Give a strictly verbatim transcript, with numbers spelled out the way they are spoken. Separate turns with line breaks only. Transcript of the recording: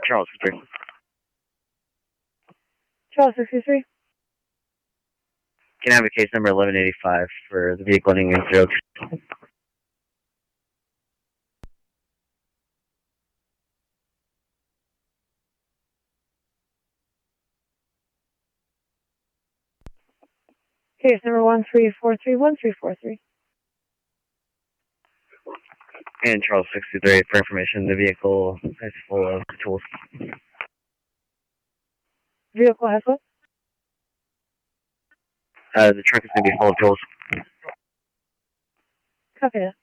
Charles sixty-three.
Charles sixty-three.
Can I have a case number eleven eighty-five for the vehicle ending in zero two?
Case number one three four three one three four three.
And Charles sixty-three, for information, the vehicle is full of tools.
Vehicle has what?
Uh, the truck is going to be full of tools.
Copy that.